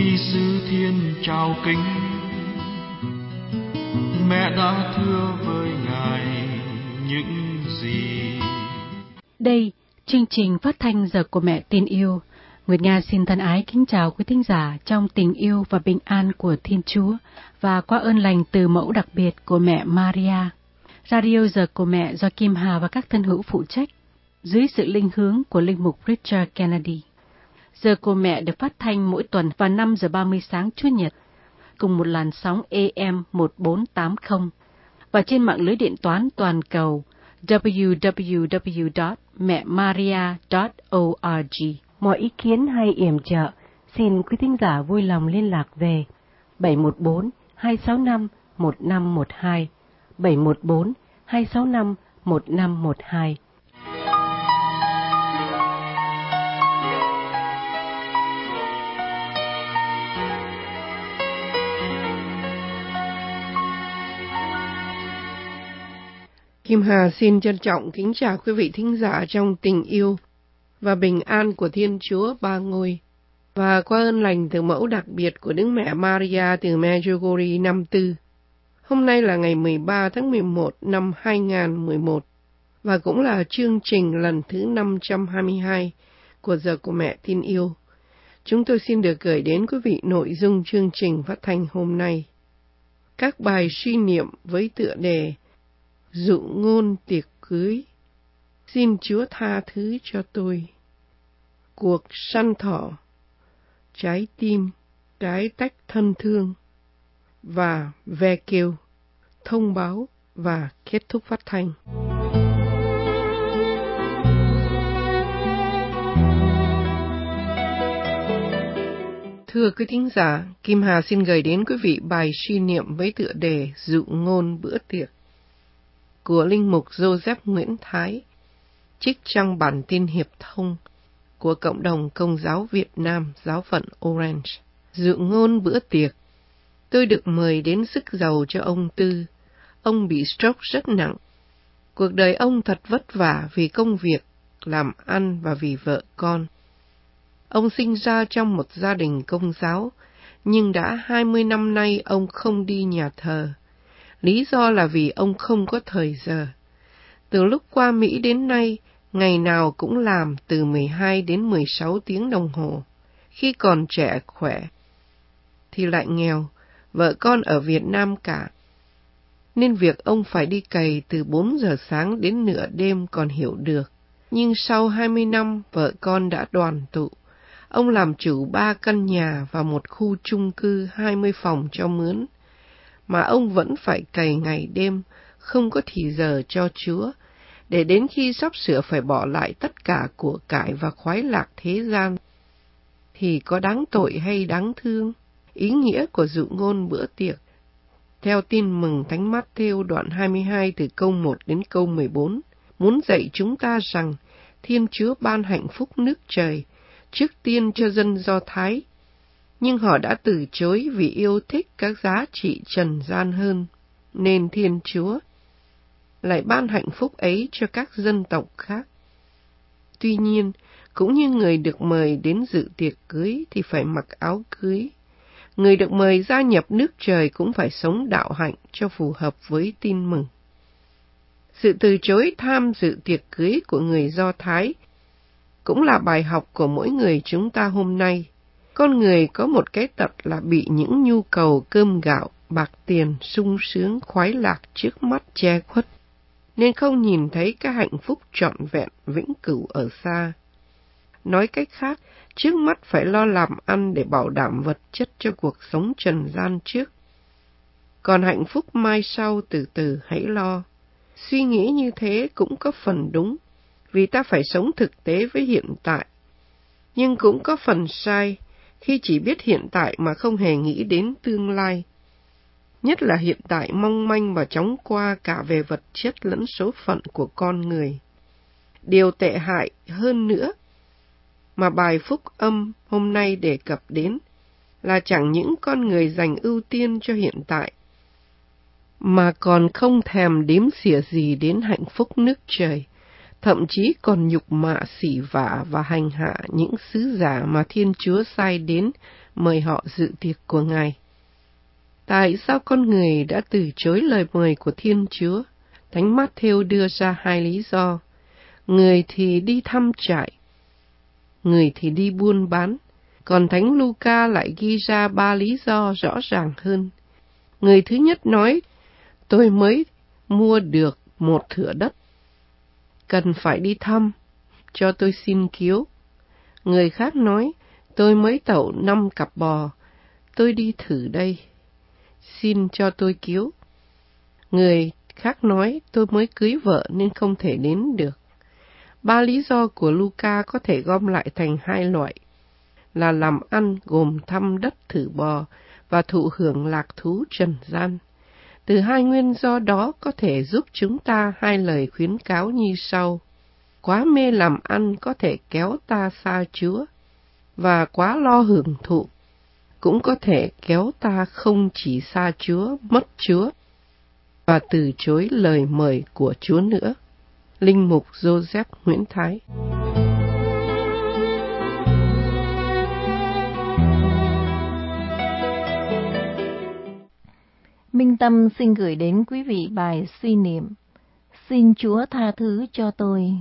sư thiên chào kính, mẹ đã thưa với Ngài những gì. Đây, chương trình phát thanh Giờ của Mẹ Tin Yêu. Nguyệt Nga xin thân ái kính chào quý thính giả trong tình yêu và bình an của Thiên Chúa và qua ơn lành từ mẫu đặc biệt của mẹ Maria. Radio Giờ của Mẹ do Kim Hà và các thân hữu phụ trách, dưới sự linh hướng của linh mục Richard Kennedy. Giờ của Mẹ được phát thanh mỗi tuần vào 5 giờ 30 sáng Chủ nhật, cùng một làn sóng AM 1480 và trên mạng lưới điện toán toàn cầu www.mẹmaria.org. Mọi ý kiến hay yểm trợ, xin quý thính giả vui lòng liên lạc về 714-265-1512, 714-265-1512. Kim Hà xin trân trọng kính chào quý vị thính giả trong tình yêu và bình an của Thiên Chúa Ba Ngôi, và qua ơn lành từ mẫu đặc biệt của Đức Mẹ Maria từ Medjugorje năm Tư. Hôm nay là ngày 13 tháng 11 năm 2011 và cũng là chương trình lần thứ 522 của Giờ của Mẹ Tin Yêu. Chúng tôi xin được gửi đến quý vị nội dung chương trình phát thanh hôm nay. Các bài suy niệm với tựa đề Dụ ngôn tiệc cưới, xin Chúa tha thứ cho tôi, cuộc săn thỏ, trái tim, cái tách thân thương, và ve kêu, thông báo và kết thúc phát thanh. Thưa quý thính giả, Kim Hà xin gửi đến quý vị bài suy niệm với tựa đề Dụ ngôn bữa tiệc của linh mục Joseph Nguyễn Thái, trích trong bản tin hiệp thông của Cộng đồng Công giáo Việt Nam giáo phận Orange. Dụ ngôn bữa tiệc. Tôi được mời đến rước dầu cho ông Tư. Ông bị stroke rất nặng. Cuộc đời ông thật vất vả vì công việc, làm ăn và vì vợ con. Ông sinh ra trong một gia đình Công giáo, nhưng đã 20 năm nay ông không đi nhà thờ. Lý do là vì ông không có thời giờ. Từ lúc qua Mỹ đến nay, ngày nào cũng làm từ 12 đến 16 tiếng đồng hồ. Khi còn trẻ khỏe, thì lại nghèo, vợ con ở Việt Nam cả. Nên việc ông phải đi cày từ 4 giờ sáng đến nửa đêm còn hiểu được. Nhưng sau 20 năm, vợ con đã đoàn tụ. Ông làm chủ 3 căn nhà và một khu chung cư 20 phòng cho mướn. Mà ông vẫn phải cày ngày đêm, không có thì giờ cho Chúa, để đến khi sắp sửa phải bỏ lại tất cả của cải và khoái lạc thế gian, thì có đáng tội hay đáng thương? Ý nghĩa của dụ ngôn bữa tiệc. Theo tin mừng Thánh Mát-thêu đoạn 22 từ câu 1 đến câu 14, muốn dạy chúng ta rằng Thiên Chúa ban hạnh phúc nước trời, trước tiên cho dân Do Thái, nhưng họ đã từ chối vì yêu thích các giá trị trần gian hơn, nên Thiên Chúa lại ban hạnh phúc ấy cho các dân tộc khác. Tuy nhiên, cũng như người được mời đến dự tiệc cưới thì phải mặc áo cưới, người được mời gia nhập nước trời cũng phải sống đạo hạnh cho phù hợp với tin mừng. Sự từ chối tham dự tiệc cưới của người Do Thái cũng là bài học của mỗi người chúng ta hôm nay. Con người có một cái tật là bị những nhu cầu cơm gạo, bạc tiền, sung sướng, khoái lạc trước mắt che khuất, nên không nhìn thấy cái hạnh phúc trọn vẹn vĩnh cửu ở xa. Nói cách khác, trước mắt phải lo làm ăn để bảo đảm vật chất cho cuộc sống trần gian trước. Còn hạnh phúc mai sau từ từ hãy lo. Suy nghĩ như thế cũng có phần đúng, vì ta phải sống thực tế với hiện tại. Nhưng cũng có phần sai, khi chỉ biết hiện tại mà không hề nghĩ đến tương lai. Nhất là hiện tại mong manh và chóng qua cả về vật chất lẫn số phận của con người. Điều tệ hại hơn nữa mà bài phúc âm hôm nay đề cập đến là chẳng những con người dành ưu tiên cho hiện tại, mà còn không thèm đếm xỉa gì đến hạnh phúc nước trời, thậm chí còn nhục mạ xỉ vả và hành hạ những sứ giả mà Thiên Chúa sai đến mời họ dự tiệc của Ngài. Tại sao con người đã từ chối lời mời của Thiên Chúa? Thánh Mát-thêu đưa ra 2 lý do. Người thì đi thăm trại, người thì đi buôn bán, còn Thánh Luca lại ghi ra 3 lý do rõ ràng hơn. Người thứ nhất nói, tôi mới mua được một thửa đất, cần phải đi thăm, cho tôi xin cứu. Người khác nói, tôi mới tậu 5 cặp bò, tôi đi thử đây, xin cho tôi cứu. Người khác nói, tôi mới cưới vợ nên không thể đến được. 3 lý do của Luca có thể gom lại thành 2 loại, là làm ăn gồm thăm đất thử bò và thụ hưởng lạc thú trần gian. Từ 2 nguyên do đó có thể giúp chúng ta 2 lời khuyến cáo như sau. Quá mê làm ăn có thể kéo ta xa Chúa, và quá lo hưởng thụ cũng có thể kéo ta không chỉ xa Chúa, mất Chúa, và từ chối lời mời của Chúa nữa. Linh mục Joseph Nguyễn Thái. Minh Tâm xin gửi đến quý vị bài suy niệm: Xin Chúa tha thứ cho tôi.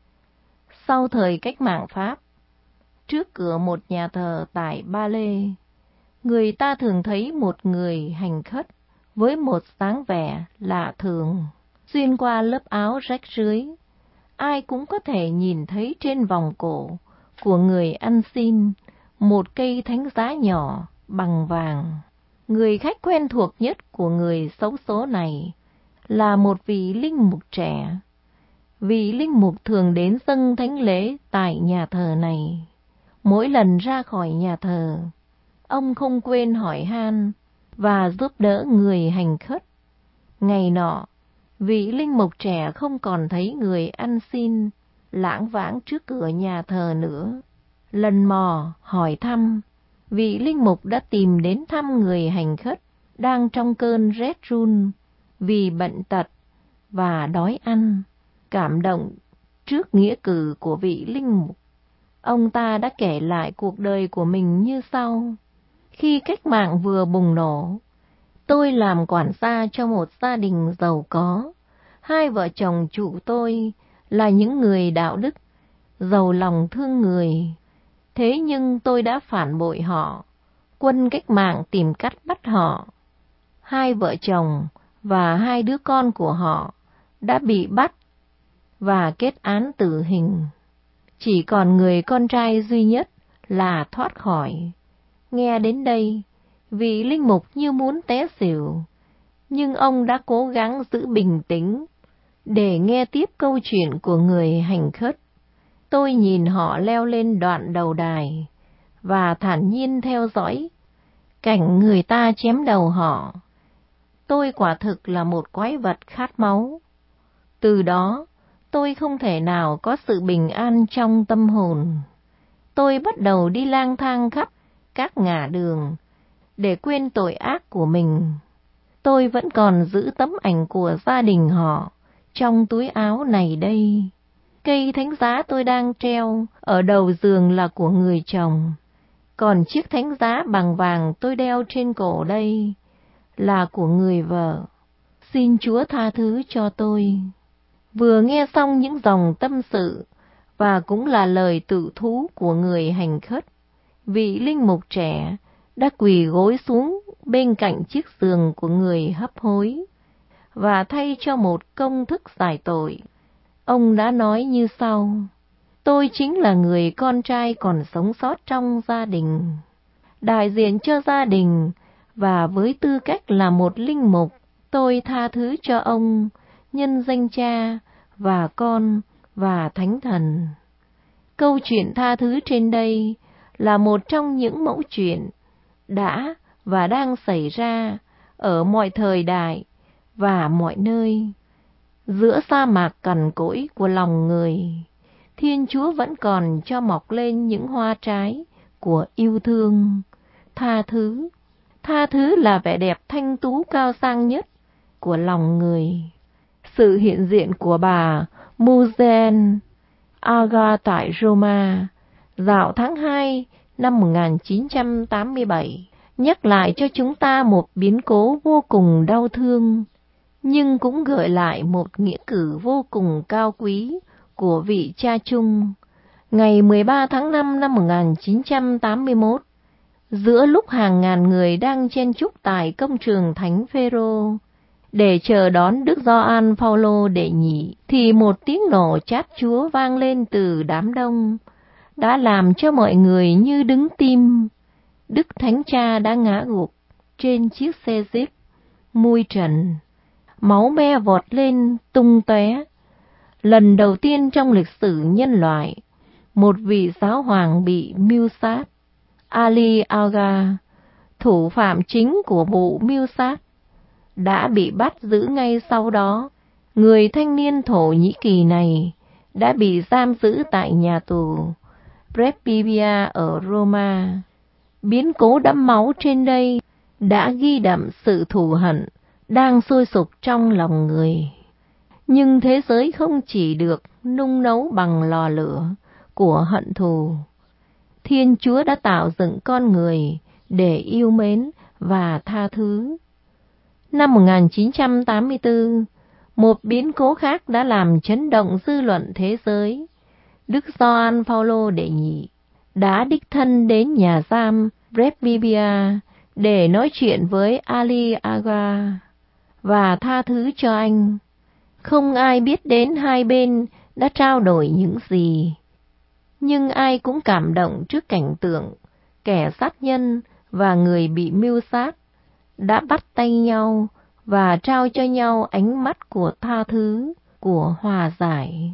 Sau thời cách mạng Pháp, trước cửa một nhà thờ tại Ba Lê, người ta thường thấy một người hành khất với một dáng vẻ lạ thường. Xuyên qua lớp áo rách rưới, ai cũng có thể nhìn thấy trên vòng cổ của người ăn xin một cây thánh giá nhỏ bằng vàng. Người khách quen thuộc nhất của người xấu số này là một vị linh mục trẻ. Vị linh mục thường đến dâng thánh lễ tại nhà thờ này. Mỗi lần ra khỏi nhà thờ, ông không quên hỏi han và giúp đỡ người hành khất. Ngày nọ, vị linh mục trẻ không còn thấy người ăn xin lảng vảng trước cửa nhà thờ nữa. Lần mò hỏi thăm, vị linh mục đã tìm đến thăm người hành khất đang trong cơn rét run vì bệnh tật và đói ăn. Cảm động trước nghĩa cử của vị linh mục, ông ta đã kể lại cuộc đời của mình như sau. Khi cách mạng vừa bùng nổ, tôi làm quản gia cho một gia đình giàu có. 2 vợ chồng chủ tôi là những người đạo đức, giàu lòng thương người. Thế nhưng tôi đã phản bội họ. Quân cách mạng tìm cách bắt họ. 2 vợ chồng và 2 đứa con của họ đã bị bắt và kết án tử hình. Chỉ còn người con trai duy nhất là thoát khỏi. Nghe đến đây, vị linh mục như muốn té xỉu, nhưng ông đã cố gắng giữ bình tĩnh để nghe tiếp câu chuyện của người hành khất. Tôi nhìn họ leo lên đoạn đầu đài và thản nhiên theo dõi cảnh người ta chém đầu họ. Tôi quả thực là một quái vật khát máu. Từ đó, tôi không thể nào có sự bình an trong tâm hồn. Tôi bắt đầu đi lang thang khắp các ngả đường để quên tội ác của mình. Tôi vẫn còn giữ tấm ảnh của gia đình họ trong túi áo này đây. Cây thánh giá tôi đang treo ở đầu giường là của người chồng, còn chiếc thánh giá bằng vàng tôi đeo trên cổ đây là của người vợ. Xin Chúa tha thứ cho tôi. Vừa nghe xong những dòng tâm sự và cũng là lời tự thú của người hành khất, vị linh mục trẻ đã quỳ gối xuống bên cạnh chiếc giường của người hấp hối và thay cho một công thức giải tội. Ông đã nói như sau: tôi chính là người con trai còn sống sót trong gia đình, đại diện cho gia đình, và với tư cách là một linh mục, tôi tha thứ cho ông nhân danh Cha và Con và Thánh Thần. Câu chuyện tha thứ trên đây là một trong những mẫu chuyện đã và đang xảy ra ở mọi thời đại và mọi nơi. Giữa sa mạc cằn cỗi của lòng người, Thiên Chúa vẫn còn cho mọc lên những hoa trái của yêu thương, tha thứ. Tha thứ là vẻ đẹp thanh tú cao sang nhất của lòng người. Sự hiện diện của bà Muzen Aga tại Roma dạo tháng 2 năm 1987 nhắc lại cho chúng ta một biến cố vô cùng đau thương, nhưng cũng gợi lại một nghĩa cử vô cùng cao quý của vị cha chung. Ngày 13 tháng 5 năm 1981, giữa lúc hàng ngàn người đang chen chúc tại công trường Thánh Phêrô để chờ đón Đức Gioan Phaolô đệ nhị, thì một tiếng nổ chát chúa vang lên từ đám đông, đã làm cho mọi người như đứng tim. Đức Thánh Cha đã ngã gục trên chiếc xe jeep mui trần, máu me vọt lên tung tóe. Lần đầu tiên trong lịch sử nhân loại, một vị giáo hoàng bị mưu sát. Ali Aga, thủ phạm chính của vụ mưu sát, đã bị bắt giữ ngay sau đó. Người thanh niên Thổ Nhĩ Kỳ này đã bị giam giữ tại nhà tù Presbyteria ở Roma. Biến cố đẫm máu trên đây đã ghi đậm sự thù hận đang sôi sục trong lòng người. Nhưng thế giới không chỉ được nung nấu bằng lò lửa của hận thù. Thiên Chúa đã tạo dựng con người để yêu mến và tha thứ. Năm 1984, một biến cố khác đã làm chấn động dư luận thế giới. Đức Gioan Phaolô đệ nhị đã đích thân đến nhà giam Presbyteria để nói chuyện với Ali Aga và tha thứ cho anh. Không ai biết đến hai bên đã trao đổi những gì, nhưng ai cũng cảm động trước cảnh tượng kẻ sát nhân và người bị mưu sát đã bắt tay nhau và trao cho nhau ánh mắt của tha thứ, của hòa giải.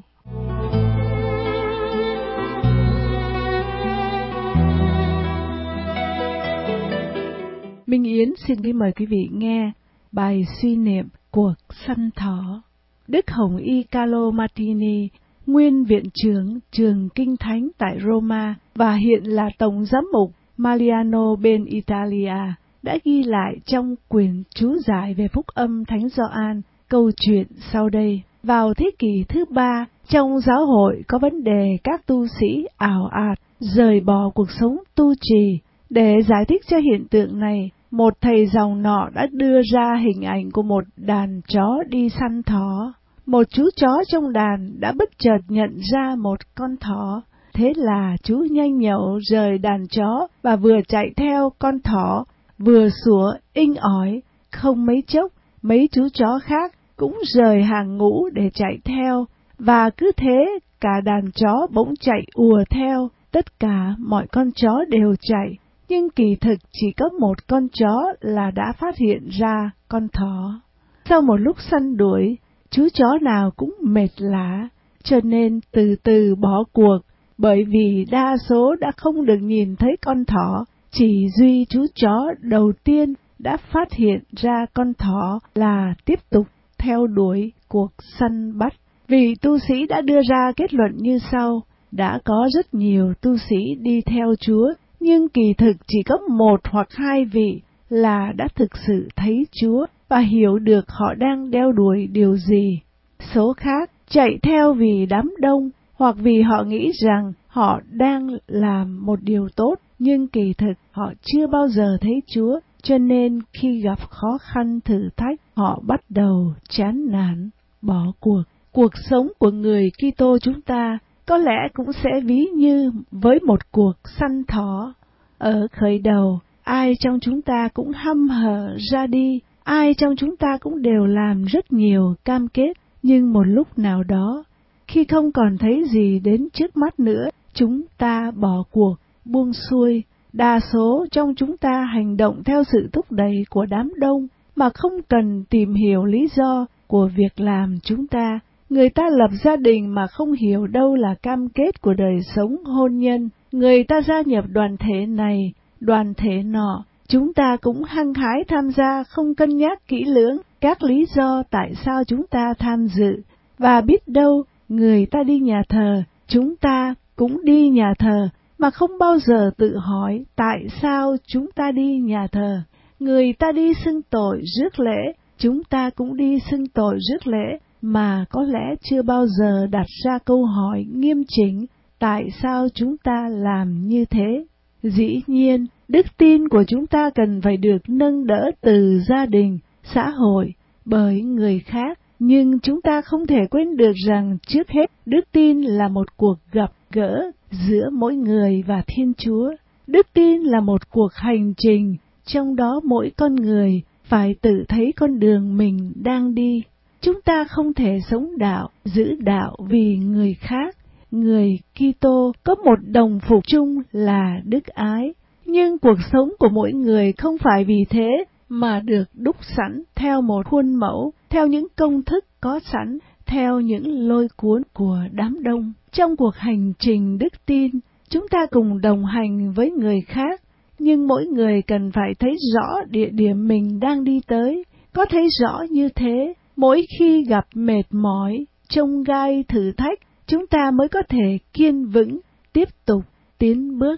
Minh Yến xin kính mời quý vị nghe bài suy niệm Cuộc săn thỏ. Đức Hồng Y Carlo Martini, nguyên viện trưởng trường Kinh Thánh tại Roma và hiện là tổng giám mục Mariano bên Italia, đã ghi lại trong quyển chú giải về phúc âm Thánh Gioan câu chuyện sau đây. Vào thế kỷ thứ 3, trong giáo hội có vấn đề các tu sĩ ảo ạt rời bỏ cuộc sống tu trì. Để giải thích cho hiện tượng này, một thầy dòng nọ đã đưa ra hình ảnh của một đàn chó đi săn thỏ. Một chú chó trong đàn đã bất chợt nhận ra một con thỏ. Thế là chú nhanh nhẩu rời đàn chó và vừa chạy theo con thỏ, vừa sủa inh ỏi. Không mấy chốc, mấy chú chó khác cũng rời hàng ngũ để chạy theo, và cứ thế cả đàn chó bỗng chạy ùa theo. Tất cả mọi con chó đều chạy, nhưng kỳ thực chỉ có một con chó là đã phát hiện ra con thỏ. Sau một lúc săn đuổi, chú chó nào cũng mệt lả, cho nên từ từ bỏ cuộc, bởi vì đa số đã không được nhìn thấy con thỏ. Chỉ duy chú chó đầu tiên đã phát hiện ra con thỏ là tiếp tục theo đuổi cuộc săn bắt. Vị tu sĩ đã đưa ra kết luận như sau: đã có rất nhiều tu sĩ đi theo Chúa, nhưng kỳ thực chỉ có một hoặc hai vị là đã thực sự thấy Chúa và hiểu được họ đang đeo đuổi điều gì. Số khác chạy theo vì đám đông hoặc vì họ nghĩ rằng họ đang làm một điều tốt, nhưng kỳ thực họ chưa bao giờ thấy Chúa, cho nên khi gặp khó khăn thử thách, họ bắt đầu chán nản, bỏ cuộc. Cuộc sống của người Kitô chúng ta có lẽ cũng sẽ ví như với một cuộc săn thỏ. Ở khởi đầu, ai trong chúng ta cũng hăm hở ra đi, ai trong chúng ta cũng đều làm rất nhiều cam kết, nhưng một lúc nào đó, khi không còn thấy gì đến trước mắt nữa, chúng ta bỏ cuộc, buông xuôi. Đa số trong chúng ta hành động theo sự thúc đẩy của đám đông mà không cần tìm hiểu lý do của việc làm chúng ta. Người ta lập gia đình mà không hiểu đâu là cam kết của đời sống hôn nhân. Người ta gia nhập đoàn thể này, đoàn thể nọ. Chúng ta cũng hăng hái tham gia, không cân nhắc kỹ lưỡng các lý do tại sao chúng ta tham dự. Và biết đâu, người ta đi nhà thờ, chúng ta cũng đi nhà thờ, mà không bao giờ tự hỏi tại sao chúng ta đi nhà thờ. Người ta đi xưng tội rước lễ, chúng ta cũng đi xưng tội rước lễ, mà có lẽ chưa bao giờ đặt ra câu hỏi nghiêm chỉnh tại sao chúng ta làm như thế. Dĩ nhiên, đức tin của chúng ta cần phải được nâng đỡ từ gia đình, xã hội, bởi người khác, nhưng chúng ta không thể quên được rằng trước hết đức tin là một cuộc gặp gỡ giữa mỗi người và Thiên Chúa. Đức tin là một cuộc hành trình, trong đó mỗi con người phải tự thấy con đường mình đang đi. Chúng ta không thể sống đạo, giữ đạo vì người khác. Người Kitô có một đồng phục chung là đức ái, nhưng cuộc sống của mỗi người không phải vì thế mà được đúc sẵn theo một khuôn mẫu, theo những công thức có sẵn, theo những lôi cuốn của đám đông. Trong cuộc hành trình đức tin, chúng ta cùng đồng hành với người khác, nhưng mỗi người cần phải thấy rõ địa điểm mình đang đi tới. Có thấy rõ như thế, mỗi khi gặp mệt mỏi, chông gai thử thách, chúng ta mới có thể kiên vững, tiếp tục tiến bước.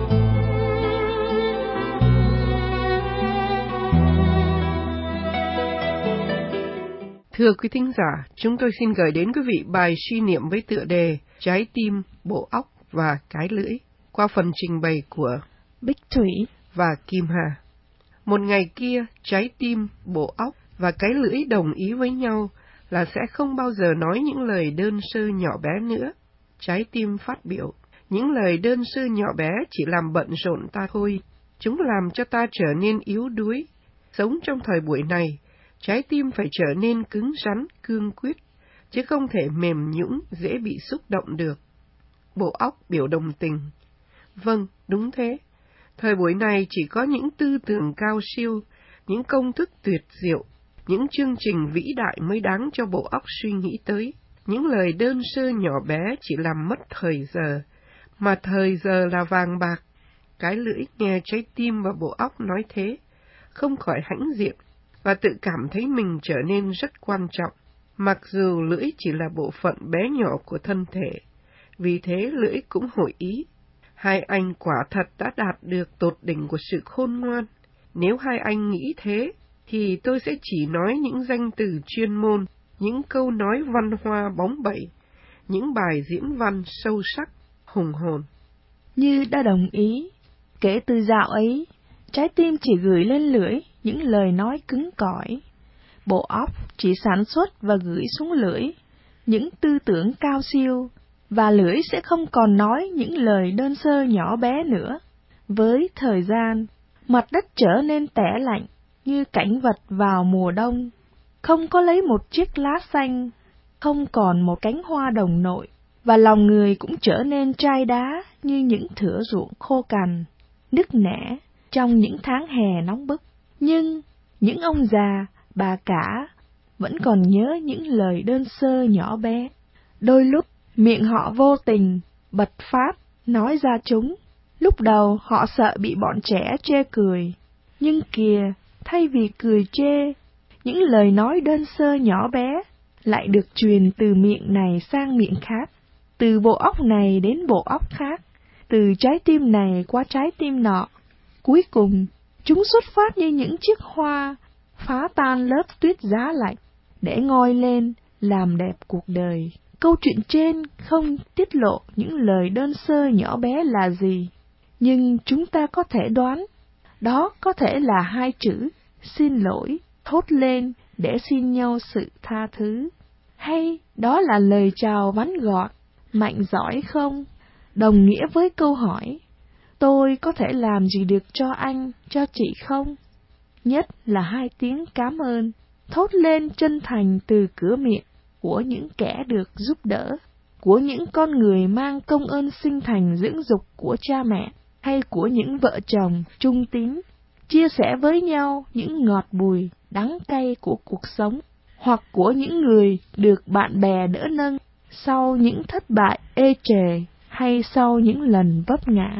Thưa quý thính giả, chúng tôi xin gửi đến quý vị bài suy niệm với tựa đề Trái tim, bộ óc và cái lưỡi, qua phần trình bày của Bích Thủy và Kim Hà. Một ngày kia, trái tim, bộ óc và cái lưỡi đồng ý với nhau là sẽ không bao giờ nói những lời đơn sơ nhỏ bé nữa. Trái tim phát biểu, những lời đơn sơ nhỏ bé chỉ làm bận rộn ta thôi. Chúng làm cho ta trở nên yếu đuối. Sống trong thời buổi này, trái tim phải trở nên cứng rắn, cương quyết, chứ không thể mềm nhũn, dễ bị xúc động được. Bộ óc biểu đồng tình. Vâng, đúng thế. Thời buổi này chỉ có những tư tưởng cao siêu, những công thức tuyệt diệu, những chương trình vĩ đại mới đáng cho bộ óc suy nghĩ tới. Những lời đơn sơ nhỏ bé chỉ làm mất thời giờ, mà thời giờ là vàng bạc. Cái lưỡi nghe trái tim và bộ óc nói thế, không khỏi hãnh diện, và tự cảm thấy mình trở nên rất quan trọng, mặc dù lưỡi chỉ là bộ phận bé nhỏ của thân thể. Vì thế lưỡi cũng hội ý. Hai anh quả thật đã đạt được tột đỉnh của sự khôn ngoan. Nếu hai anh nghĩ thế, thì tôi sẽ chỉ nói những danh từ chuyên môn, những câu nói văn hoa bóng bẩy, những bài diễn văn sâu sắc, hùng hồn. Như đã đồng ý, kể từ dạo ấy, trái tim chỉ gửi lên lưỡi những lời nói cứng cỏi. Bộ óc chỉ sản xuất và gửi xuống lưỡi những tư tưởng cao siêu, và lưỡi sẽ không còn nói những lời đơn sơ nhỏ bé nữa. Với thời gian, mặt đất trở nên tẻ lạnh như cảnh vật vào mùa đông, không có lấy một chiếc lá xanh, không còn một cánh hoa đồng nội, và lòng người cũng trở nên chai đá như những thửa ruộng khô cằn, nứt nẻ trong những tháng hè nóng bức. Nhưng những ông già, bà cả vẫn còn nhớ những lời đơn sơ nhỏ bé. Đôi lúc miệng họ vô tình bật phát nói ra chúng. Lúc đầu họ sợ bị bọn trẻ chê cười, nhưng kìa, thay vì cười chê, những lời nói đơn sơ nhỏ bé lại được truyền từ miệng này sang miệng khác, từ bộ óc này đến bộ óc khác, từ trái tim này qua trái tim nọ. Cuối cùng, chúng xuất phát như những chiếc hoa phá tan lớp tuyết giá lạnh để ngoi lên làm đẹp cuộc đời. Câu chuyện trên không tiết lộ những lời đơn sơ nhỏ bé là gì, nhưng chúng ta có thể đoán, đó có thể là hai chữ xin lỗi thốt lên để xin nhau sự tha thứ. Hay đó là lời chào ngắn gọn, mạnh giỏi không, đồng nghĩa với câu hỏi, tôi có thể làm gì được cho anh, cho chị không? Nhất là hai tiếng cảm ơn, thốt lên chân thành từ cửa miệng của những kẻ được giúp đỡ, của những con người mang công ơn sinh thành dưỡng dục của cha mẹ, hay của những vợ chồng trung tín, chia sẻ với nhau những ngọt bùi, đắng cay của cuộc sống, hoặc của những người được bạn bè đỡ nâng sau những thất bại ê chề hay sau những lần vấp ngã.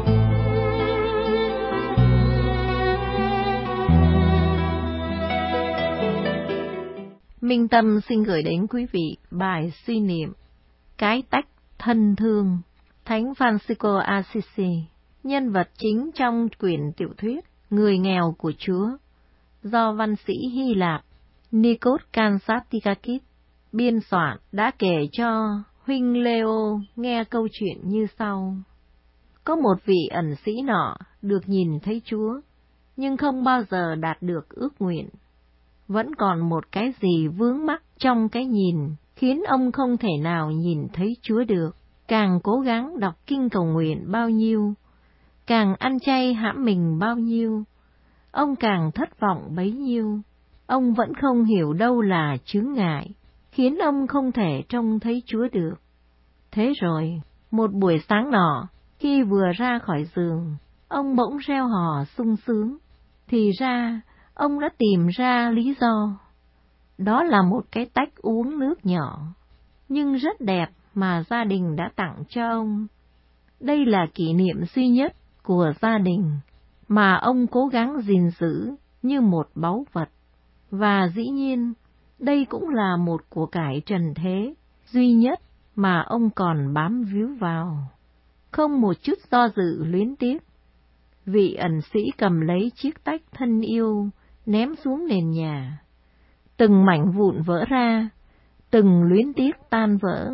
Minh Tâm xin gửi đến quý vị bài suy niệm Cái tách thân thương, Thánh Francisco Assisi, nhân vật chính trong quyển tiểu thuyết Người nghèo của Chúa, do văn sĩ Hy Lạp Nikos Kantzatzikakis biên soạn, đã kể cho huynh Leo nghe câu chuyện như sau. Có một vị ẩn sĩ nọ được nhìn thấy Chúa, nhưng không bao giờ đạt được ước nguyện. Vẫn còn một cái gì vướng mắc trong cái nhìn, khiến ông không thể nào nhìn thấy Chúa được. Càng cố gắng đọc kinh cầu nguyện bao nhiêu, càng ăn chay hãm mình bao nhiêu, ông càng thất vọng bấy nhiêu. Ông vẫn không hiểu đâu là chướng ngại, khiến ông không thể trông thấy Chúa được. Thế rồi, một buổi sáng nọ, khi vừa ra khỏi giường, ông bỗng reo hò sung sướng. Thì ra, ông đã tìm ra lý do. Đó là một cái tách uống nước nhỏ, nhưng rất đẹp mà gia đình đã tặng cho ông. Đây là kỷ niệm duy nhất của gia đình mà ông cố gắng gìn giữ như một báu vật. Và dĩ nhiên, đây cũng là một của cải trần thế duy nhất mà ông còn bám víu vào. Không một chút do dự luyến tiếc, vị ẩn sĩ cầm lấy chiếc tách thân yêu, ném xuống nền nhà. Từng mảnh vụn vỡ ra, từng luyến tiếc tan vỡ.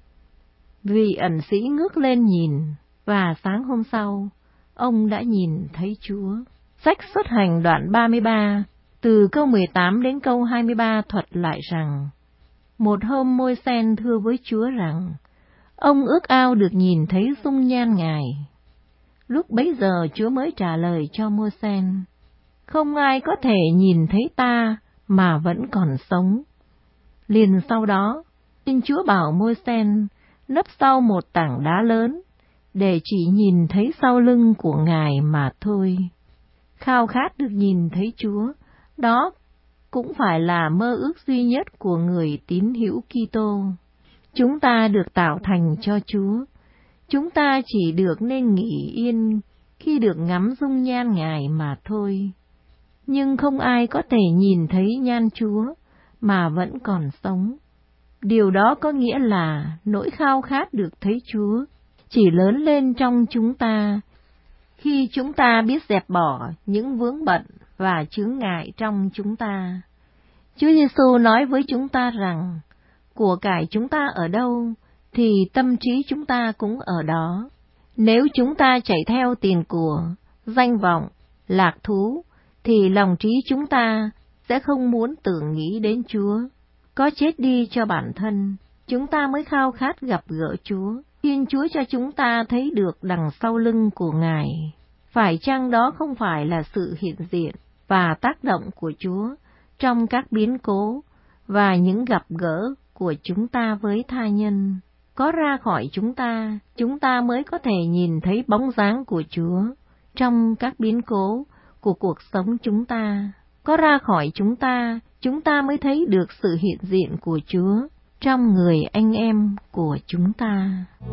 Vị ẩn sĩ ngước lên nhìn, và sáng hôm sau, ông đã nhìn thấy Chúa. Sách Xuất Hành đoạn 33, từ câu 18 đến câu 23 thuật lại rằng, một hôm Môi-sen thưa với Chúa rằng, ông ước ao được nhìn thấy dung nhan Ngài. Lúc bấy giờ Chúa mới trả lời cho Môi-sen, không ai có thể nhìn thấy ta mà vẫn còn sống. Liền sau đó, Thiên Chúa bảo Môi-sen nấp sau một tảng đá lớn, để chỉ nhìn thấy sau lưng của Ngài mà thôi. Khao khát được nhìn thấy Chúa, đó cũng phải là mơ ước duy nhất của người tín hữu Kitô. Chúng ta được tạo thành cho Chúa. Chúng ta chỉ được nên nghỉ yên khi được ngắm dung nhan Ngài mà thôi. Nhưng không ai có thể nhìn thấy nhan Chúa mà vẫn còn sống. Điều đó có nghĩa là nỗi khao khát được thấy Chúa chỉ lớn lên trong chúng ta khi chúng ta biết dẹp bỏ những vướng bận và chướng ngại trong chúng ta. Chúa Giêsu nói với chúng ta rằng, của cải chúng ta ở đâu, thì tâm trí chúng ta cũng ở đó. Nếu chúng ta chạy theo tiền của, danh vọng, lạc thú, thì lòng trí chúng ta sẽ không muốn tưởng nghĩ đến Chúa. Có chết đi cho bản thân, chúng ta mới khao khát gặp gỡ Chúa. Xin Chúa cho chúng ta thấy được đằng sau lưng của Ngài. Phải chăng đó không phải là sự hiện diện và tác động của Chúa trong các biến cố và những gặp gỡ của chúng ta với tha nhân? Có ra khỏi chúng ta mới có thể nhìn thấy bóng dáng của Chúa trong các biến cố của cuộc sống chúng ta. Có ra khỏi chúng ta mới thấy được sự hiện diện của Chúa trong người anh em của chúng ta.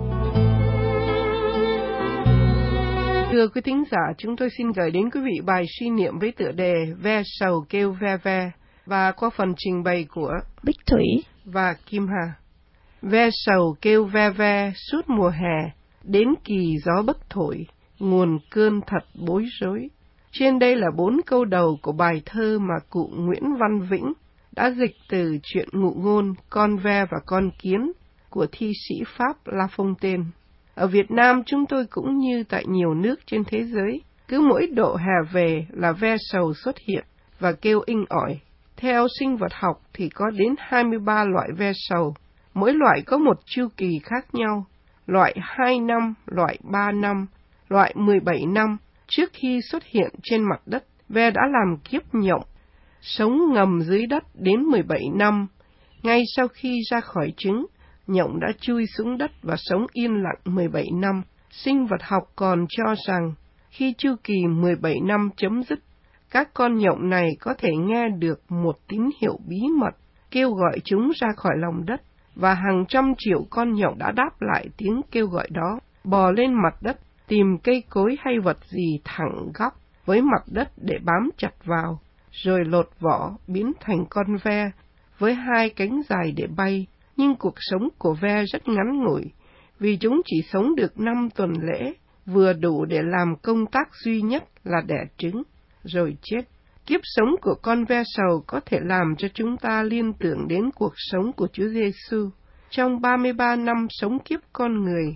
Thưa quý thính giả, chúng tôi xin gửi đến quý vị bài suy niệm với tựa đề Ve sầu kêu ve ve, và qua phần trình bày của Bích Thủy và Kim Hà. Ve sầu kêu ve ve suốt mùa hè, đến kỳ gió bấc thổi, nguồn cơn thật bối rối. Trên đây là 4 câu đầu của bài thơ mà cụ Nguyễn Văn Vĩnh đã dịch từ truyện Ngụ Ngôn, Con Ve và Con Kiến của thi sĩ Pháp La Fontaine. Ở Việt Nam chúng tôi cũng như tại nhiều nước trên thế giới, cứ mỗi độ hè về là ve sầu xuất hiện và kêu inh ỏi. Theo sinh vật học thì có đến 23 loại ve sầu, mỗi loại có một chu kỳ khác nhau, loại 2 năm, loại 3 năm, loại 17 năm. Trước khi xuất hiện trên mặt đất, ve đã làm kiếp nhộng, sống ngầm dưới đất đến 17 năm. Ngay sau khi ra khỏi trứng, nhộng đã chui xuống đất và sống yên lặng 17 năm. Sinh vật học còn cho rằng, khi chu kỳ 17 năm chấm dứt, các con nhộng này có thể nghe được một tín hiệu bí mật, kêu gọi chúng ra khỏi lòng đất, và hàng trăm triệu con nhộng đã đáp lại tiếng kêu gọi đó, bò lên mặt đất, tìm cây cối hay vật gì thẳng góc với mặt đất để bám chặt vào, rồi lột vỏ biến thành con ve với 2 cánh dài để bay. Nhưng cuộc sống của ve rất ngắn ngủi, vì chúng chỉ sống được 5 tuần lễ, vừa đủ để làm công tác duy nhất là đẻ trứng, rồi chết. Kiếp sống của con ve sầu có thể làm cho chúng ta liên tưởng đến cuộc sống của Chúa Giêsu. Trong 33 năm sống kiếp con người,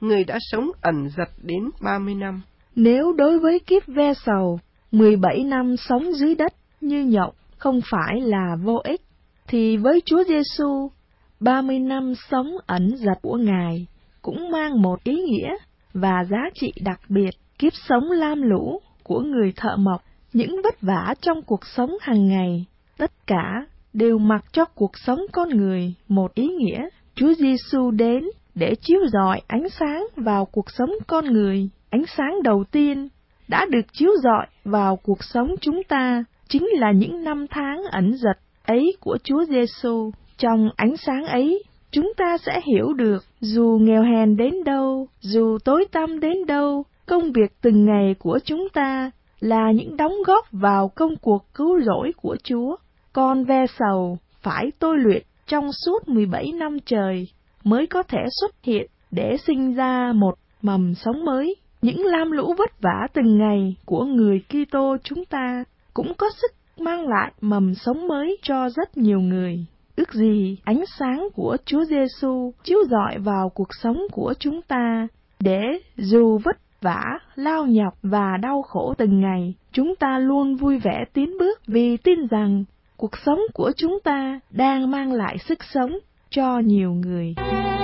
người đã sống ẩn dật đến 30 năm. Nếu đối với kiếp ve sầu, 17 năm sống dưới đất như nhộng không phải là vô ích, thì với Chúa Giêsu, 30 năm sống ẩn dật của Ngài cũng mang một ý nghĩa và giá trị đặc biệt. Kiếp sống lam lũ của người thợ mộc, những vất vả trong cuộc sống hàng ngày, tất cả đều mặc cho cuộc sống con người một ý nghĩa. Chúa Giêsu đến để chiếu rọi ánh sáng vào cuộc sống con người. Ánh sáng đầu tiên đã được chiếu rọi vào cuộc sống chúng ta chính là những năm tháng ẩn dật ấy của Chúa Giêsu. Trong ánh sáng ấy, chúng ta sẽ hiểu được dù nghèo hèn đến đâu, dù tối tăm đến đâu, công việc từng ngày của chúng ta là những đóng góp vào công cuộc cứu rỗi của Chúa. Con ve sầu phải tôi luyện trong suốt 17 năm trời mới có thể xuất hiện để sinh ra một mầm sống mới. Những lam lũ vất vả từng ngày của người Kitô chúng ta cũng có sức mang lại mầm sống mới cho rất nhiều người. Ước gì ánh sáng của Chúa Giêsu chiếu rọi vào cuộc sống của chúng ta, để dù vất vả, lao nhọc và đau khổ từng ngày, chúng ta luôn vui vẻ tiến bước vì tin rằng cuộc sống của chúng ta đang mang lại sức sống cho nhiều người.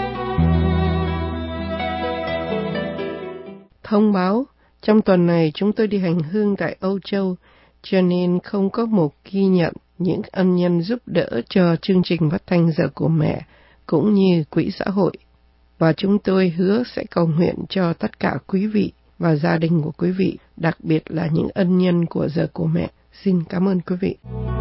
Thông báo, trong tuần này chúng tôi đi hành hương tại Âu Châu, cho nên không có một ghi nhận những ân nhân giúp đỡ cho chương trình phát thanh Giờ của Mẹ, cũng như quỹ xã hội. Và chúng tôi hứa sẽ cầu nguyện cho tất cả quý vị và gia đình của quý vị, đặc biệt là những ân nhân của Giờ của Mẹ. Xin cảm ơn quý vị.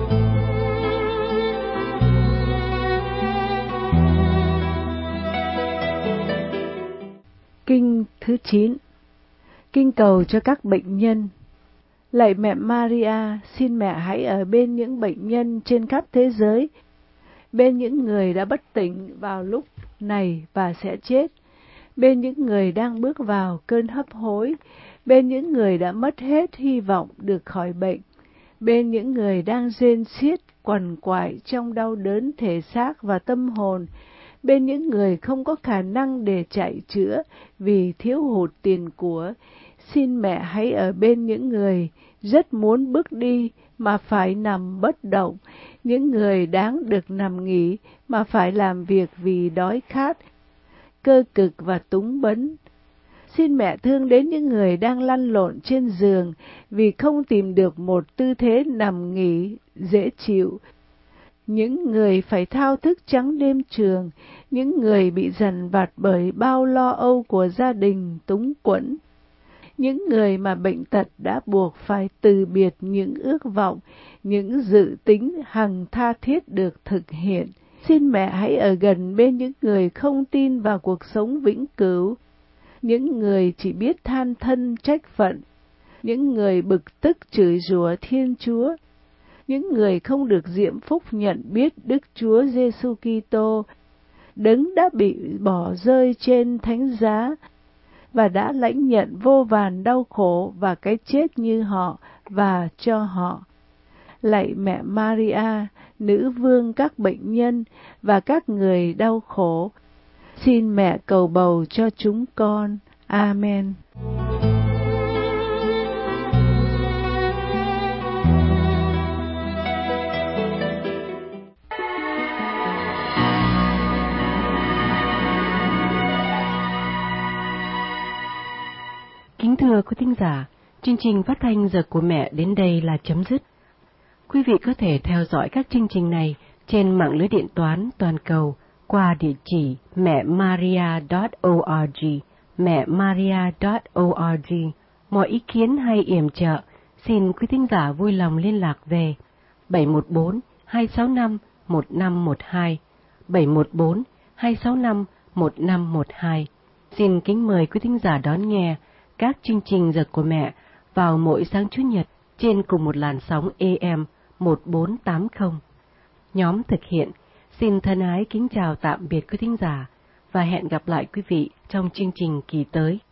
Kinh thứ 9. Kinh cầu cho các bệnh nhân. Lạy mẹ Maria, xin mẹ hãy ở bên những bệnh nhân trên khắp thế giới, bên những người đã bất tỉnh vào lúc này và sẽ chết, bên những người đang bước vào cơn hấp hối, bên những người đã mất hết hy vọng được khỏi bệnh, bên những người đang rên xiết quằn quại trong đau đớn thể xác và tâm hồn, bên những người không có khả năng để chạy chữa vì thiếu hụt tiền của. Xin mẹ hãy ở bên những người rất muốn bước đi mà phải nằm bất động, những người đáng được nằm nghỉ mà phải làm việc vì đói khát, cơ cực và túng bấn. Xin mẹ thương đến những người đang lăn lộn trên giường vì không tìm được một tư thế nằm nghỉ dễ chịu, những người phải thao thức trắng đêm trường, những người bị dằn vặt bởi bao lo âu của gia đình túng quẫn, những người mà bệnh tật đã buộc phải từ biệt những ước vọng, những dự tính hằng tha thiết được thực hiện. Xin mẹ hãy ở gần bên những người không tin vào cuộc sống vĩnh cửu, những người chỉ biết than thân trách phận, những người bực tức chửi rủa Thiên Chúa, những người không được diễm phúc nhận biết Đức Chúa Giêsu Kitô, Đấng đã bị bỏ rơi trên thánh giá và đã lãnh nhận vô vàn đau khổ và cái chết như họ và cho họ. Lạy mẹ Maria, nữ vương các bệnh nhân và các người đau khổ, xin mẹ cầu bầu cho chúng con. Amen. Kính thưa quý thính giả, chương trình phát thanh Giờ của Mẹ đến đây là chấm dứt. Quý vị có thể theo dõi các chương trình này trên mạng lưới điện toán toàn cầu qua địa chỉ mẹmaria.org, mẹmaria.org. Mọi ý kiến hay yểm trợ, xin quý thính giả vui lòng liên lạc về 714-265-1512, 714-265-1512. Xin kính mời quý thính giả đón nghe các chương trình Giờ của Mẹ vào mỗi sáng Chủ nhật trên cùng một làn sóng AM 1480. Nhóm thực hiện xin thân ái kính chào tạm biệt quý thính giả và hẹn gặp lại quý vị trong chương trình kỳ tới.